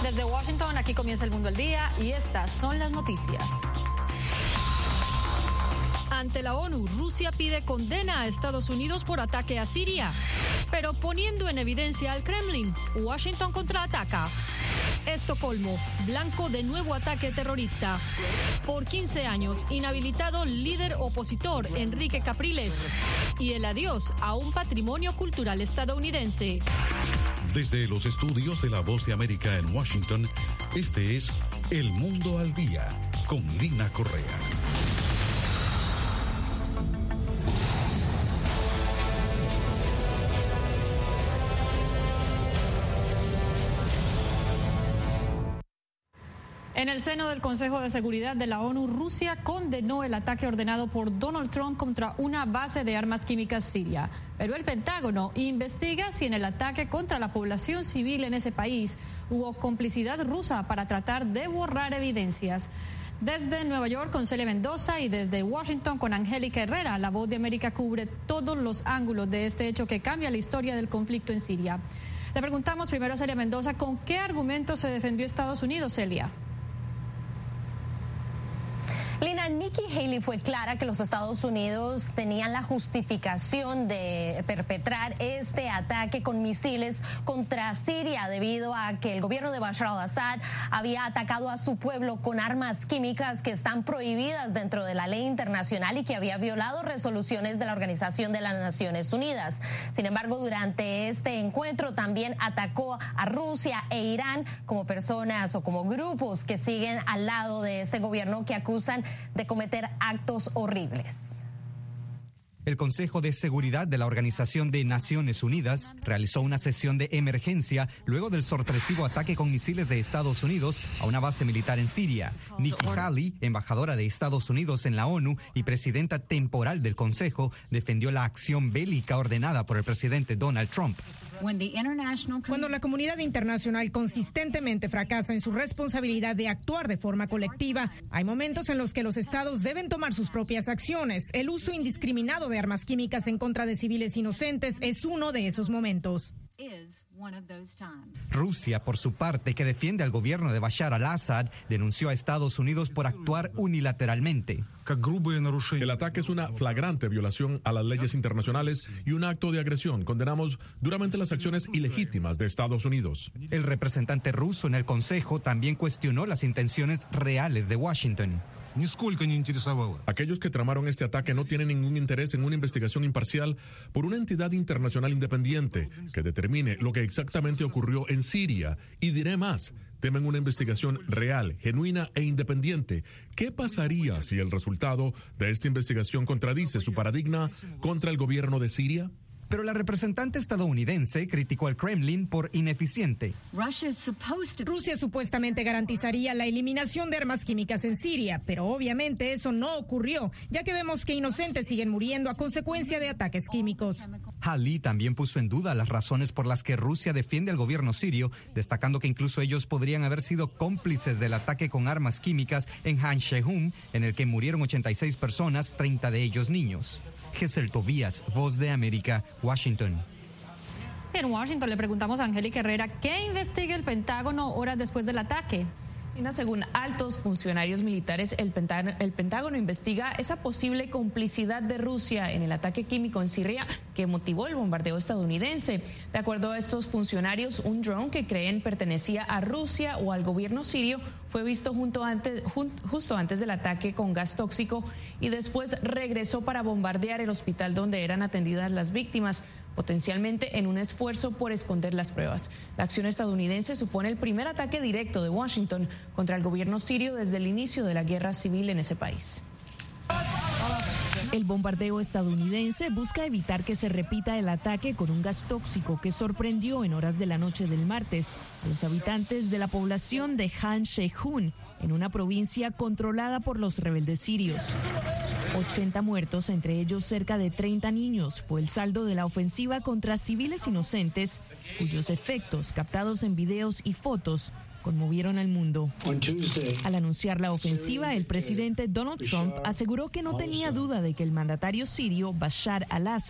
Desde Washington, aquí comienza El Mundo al Día y estas son las noticias. Ante la ONU, Rusia pide condena a Estados Unidos por ataque a Siria, pero poniendo en evidencia al Kremlin, Washington contraataca. Estocolmo, blanco de nuevo ataque terrorista. Por 15 años, inhabilitado líder opositor Enrique Capriles. Y el adiós a un patrimonio cultural estadounidense. Desde los estudios de La Voz de América en Washington, este es El Mundo al Día, con Lina Correa. En el seno del Consejo de Seguridad de la ONU, Rusia condenó el ataque ordenado por Donald Trump contra una base de armas químicas siria. Pero el Pentágono investiga si en el ataque contra la población civil en ese país hubo complicidad rusa para tratar de borrar evidencias. Desde Nueva York con Celia Mendoza y desde Washington con Angélica Herrera, La Voz de América cubre todos los ángulos de este hecho que cambia la historia del conflicto en Siria. Le preguntamos primero a Celia Mendoza, ¿con qué argumentos se defendió Estados Unidos, Celia? Lina, Nikki Haley fue clara que los Estados Unidos tenían la justificación de perpetrar este ataque con misiles contra Siria debido a que el gobierno de Bashar al-Assad había atacado a su pueblo con armas químicas que están prohibidas dentro de la ley internacional y que había violado resoluciones de la Organización de las Naciones Unidas. Sin embargo, durante este encuentro también atacó a Rusia e Irán como personas o como grupos que siguen al lado de este gobierno que acusan de cometer actos horribles. El Consejo de Seguridad de la Organización de Naciones Unidas realizó una sesión de emergencia luego del sorpresivo ataque con misiles de Estados Unidos a una base militar en Siria. Nikki Haley, embajadora de Estados Unidos en la ONU y presidenta temporal del Consejo, defendió la acción bélica ordenada por el presidente Donald Trump. Cuando la comunidad internacional consistentemente fracasa en su responsabilidad de actuar de forma colectiva, hay momentos en los que los estados deben tomar sus propias acciones. El uso indiscriminado de armas químicas en contra de civiles inocentes es uno de esos momentos. Rusia, por su parte, que defiende al gobierno de Bashar al-Assad, denunció a Estados Unidos por actuar unilateralmente. El ataque es una flagrante violación a las leyes internacionales y un acto de agresión. Condenamos duramente las acciones ilegítimas de Estados Unidos. El representante ruso en el Consejo también cuestionó las intenciones reales de Washington. Aquellos que tramaron este ataque no tienen ningún interés en una investigación imparcial por una entidad internacional independiente que determine lo que exactamente ocurrió en Siria. Y diré más, temen una investigación real, genuina e independiente. ¿Qué pasaría si el resultado de esta investigación contradice su paradigma contra el gobierno de Siria? Pero la representante estadounidense criticó al Kremlin por ineficiente. Rusia supuestamente garantizaría la eliminación de armas químicas en Siria, pero obviamente eso no ocurrió, ya que vemos que inocentes siguen muriendo a consecuencia de ataques químicos. Haley también puso en duda las razones por las que Rusia defiende al gobierno sirio, destacando que incluso ellos podrían haber sido cómplices del ataque con armas químicas en Han Shehum, en el que murieron 86 personas, 30 de ellos niños. Gesell Tobías, Voz de América, Washington. En Washington le preguntamos a Angélica Herrera qué investiga el Pentágono horas después del ataque. Según altos funcionarios militares, el Pentágono investiga esa posible complicidad de Rusia en el ataque químico en Siria que motivó el bombardeo estadounidense. De acuerdo a estos funcionarios, un dron que creen pertenecía a Rusia o al gobierno sirio fue visto justo antes del ataque con gas tóxico y después regresó para bombardear el hospital donde eran atendidas las víctimas, potencialmente en un esfuerzo por esconder las pruebas. La acción estadounidense supone el primer ataque directo de Washington contra el gobierno sirio desde el inicio de la guerra civil en ese país. El bombardeo estadounidense busca evitar que se repita el ataque con un gas tóxico que sorprendió en horas de la noche del martes a los habitantes de la población de Han Shehun, en una provincia controlada por los rebeldes sirios. 80 muertos, entre ellos cerca de 30 niños, fue el saldo de la ofensiva contra civiles inocentes, cuyos efectos, captados en videos y fotos, conmovieron al mundo. Al anunciar la ofensiva, el presidente Donald Trump aseguró que no tenía duda de que el mandatario sirio Bashar al-Assad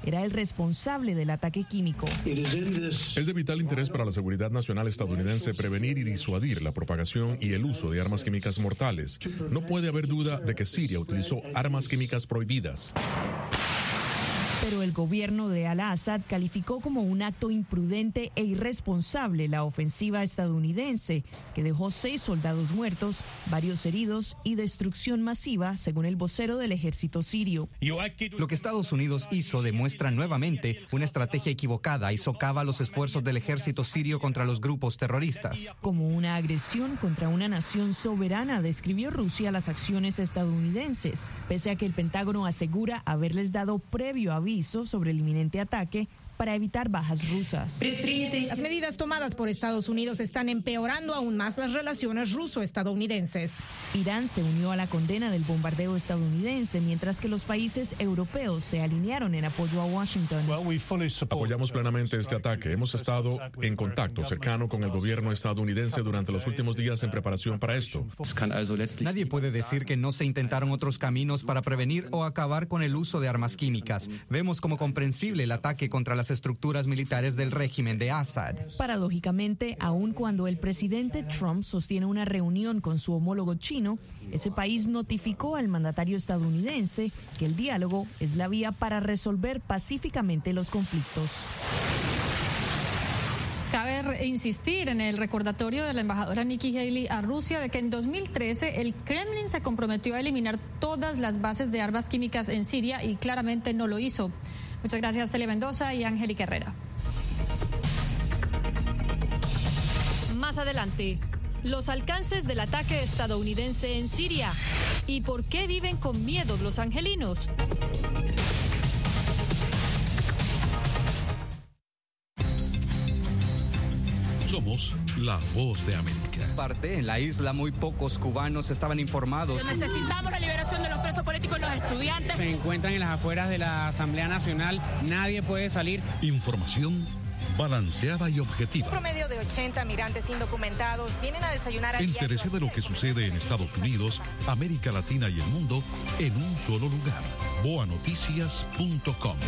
era el responsable del ataque químico. Es de vital interés para la seguridad nacional estadounidense prevenir y disuadir la propagación y el uso de armas químicas mortales. No puede haber duda de que Siria utilizó armas químicas prohibidas. Pero el gobierno de Al-Assad calificó como un acto imprudente e irresponsable la ofensiva estadounidense, que dejó 6 soldados muertos, varios heridos y destrucción masiva, según el vocero del ejército sirio. Lo que Estados Unidos hizo demuestra nuevamente una estrategia equivocada y socava los esfuerzos del ejército sirio contra los grupos terroristas. Como una agresión contra una nación soberana, describió Rusia las acciones estadounidenses, pese a que el Pentágono asegura haberles dado previo aviso sobre el inminente ataque para evitar bajas rusas. Las medidas tomadas por Estados Unidos están empeorando aún más las relaciones ruso-estadounidenses. Irán se unió a la condena del bombardeo estadounidense, mientras que los países europeos se alinearon en apoyo a Washington. Apoyamos plenamente este ataque. Hemos estado en contacto cercano con el gobierno estadounidense durante los últimos días en preparación para esto. Nadie puede decir que no se intentaron otros caminos para prevenir o acabar con el uso de armas químicas. Vemos como comprensible el ataque contra las estructuras militares del régimen de Assad. Paradójicamente, aun cuando el presidente Trump sostiene una reunión con su homólogo chino, ese país notificó al mandatario estadounidense que el diálogo es la vía para resolver pacíficamente los conflictos. Cabe insistir en el recordatorio de la embajadora Nikki Haley a Rusia de que en 2013 el Kremlin se comprometió a eliminar todas las bases de armas químicas en Siria y claramente no lo hizo. Muchas gracias, Celia Mendoza y Angélica Herrera. Más adelante, los alcances del ataque estadounidense en Siria y por qué viven con miedo los angelinos. Somos la voz de América. En la isla muy pocos cubanos estaban informados. Necesitamos la liberación de los presos políticos y los estudiantes. Se encuentran en las afueras de la Asamblea Nacional, nadie puede salir. Información balanceada y objetiva. Un promedio de 80 migrantes indocumentados vienen a desayunar a Entérese de lo que sucede en Estados Unidos, América Latina y el mundo en un solo lugar. boanoticias.com.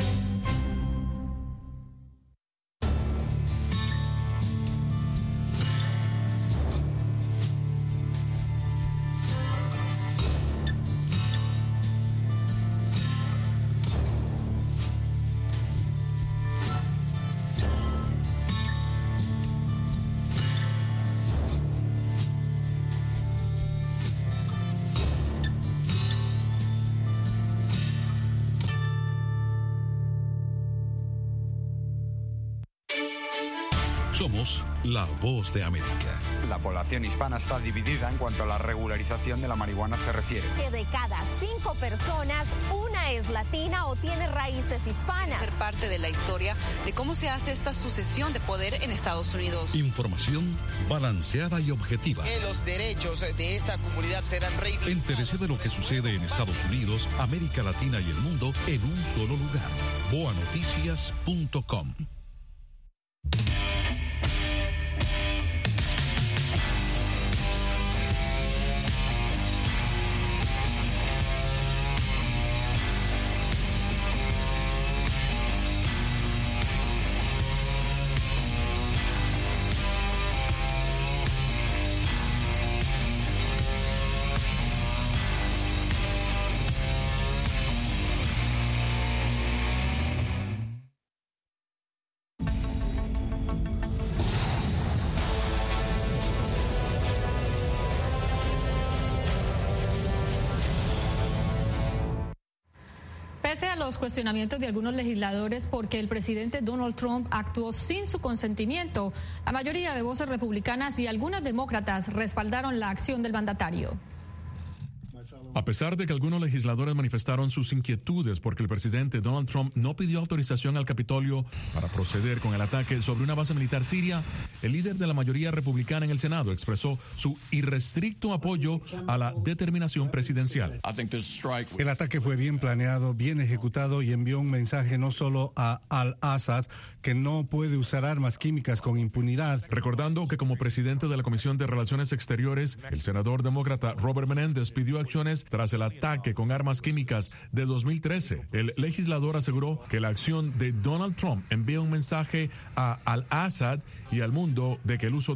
Somos la voz de América. La población hispana está dividida en cuanto a la regularización de la marihuana se refiere. Que de cada 5 personas, una es latina o tiene raíces hispanas. Ser parte de la historia de cómo se hace esta sucesión de poder en Estados Unidos. Información balanceada y objetiva. Que los derechos de esta comunidad serán reivindicados. Entérese de lo que sucede en Estados Unidos, América Latina y el mundo en un solo lugar. boanoticias.com. Pese a los cuestionamientos de algunos legisladores porque el presidente Donald Trump actuó sin su consentimiento, la mayoría de voces republicanas y algunas demócratas respaldaron la acción del mandatario. A pesar de que algunos legisladores manifestaron sus inquietudes porque el presidente Donald Trump no pidió autorización al Capitolio para proceder con el ataque sobre una base militar siria, el líder de la mayoría republicana en el Senado expresó su irrestricto apoyo a la determinación presidencial. El ataque fue bien planeado, bien ejecutado y envió un mensaje no solo a Al-Assad, que no puede usar armas químicas con impunidad. Recordando que como presidente de la Comisión de Relaciones Exteriores, el senador demócrata Robert Menéndez pidió acciones mes tras el ataque con armas químicas de 2013. El legislador aseguró que la acción de Donald Trump envía un mensaje a Al-Assad y al mundo de que el uso